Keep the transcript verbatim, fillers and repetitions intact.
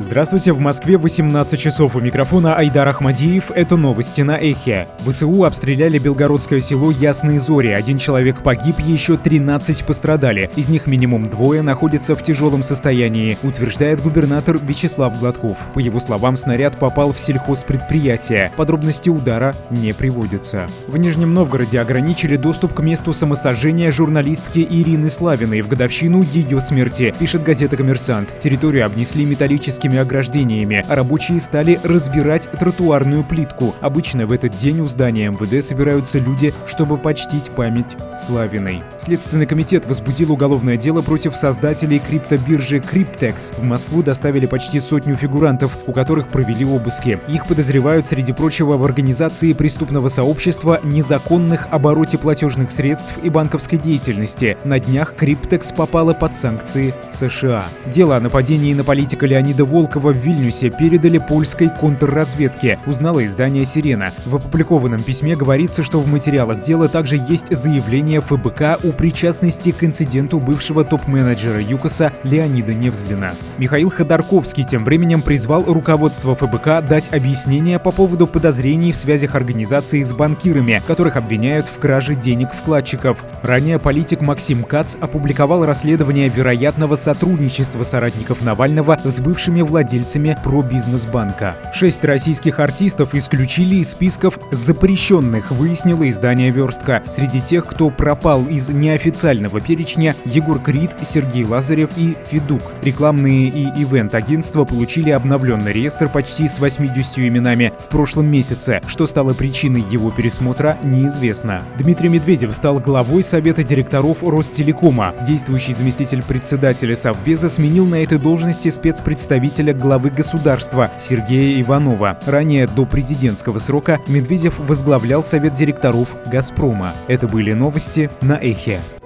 Здравствуйте, в Москве восемнадцать часов. У микрофона Айдар Ахмадиев. Это новости на Эхе. ВСУ обстреляли белгородское село Ясные Зори. Один человек погиб, еще тринадцать пострадали. Из них минимум двое находятся в тяжелом состоянии, утверждает губернатор Вячеслав Гладков. По его словам, снаряд попал в сельхозпредприятие. Подробности удара не приводятся. В Нижнем Новгороде ограничили доступ к месту самосожжения журналистки Ирины Славиной в годовщину ее смерти, пишет газета «Коммерсант». Территорию обнесли металлическими ограждениями, а рабочие стали разбирать тротуарную плитку. Обычно в этот день у здания эм вэ дэ собираются люди, чтобы почтить память Славиной. Следственный комитет возбудил уголовное дело против создателей криптобиржи Cryptex. В Москву доставили почти сотню фигурантов, у которых провели обыски. Их подозревают, среди прочего, в организации преступного сообщества, незаконных обороте платежных средств и банковской деятельности. На днях Cryptex попала под санкции США. Дело о нападении на политика Леонида Волкова в Вильнюсе передали польской контрразведке, узнало издание «Сирена». В опубликованном письме говорится, что в материалах дела также есть заявление эф бэ ка о причастности к инциденту бывшего топ-менеджера ЮКОСа Леонида Невзлина. Михаил Ходорковский тем временем призвал руководство эф бэ ка дать объяснение по поводу подозрений в связях организации с банкирами, которых обвиняют в краже денег вкладчиков. Ранее политик Максим Кац опубликовал расследование вероятного сотрудничества соратников Навального с бывшими владельцами пробизнесбанка. Шесть российских артистов исключили из списков запрещенных, выяснило издание «Верстка». Среди тех, кто пропал из неофициального перечня, Егор Крид, Сергей Лазарев и Федук. Рекламные и ивент-агентства получили обновленный реестр почти с восьмидесятью именами в прошлом месяце. Что стало причиной его пересмотра, неизвестно. Дмитрий Медведев стал главой Совета директоров Ростелекома. Действующий заместитель председателя Совбеза сменил на этой должности спецпредставителя главы государства Сергея Иванова. Ранее, до президентского срока, Медведев возглавлял Совет директоров «Газпрома». Это были новости на Эхе.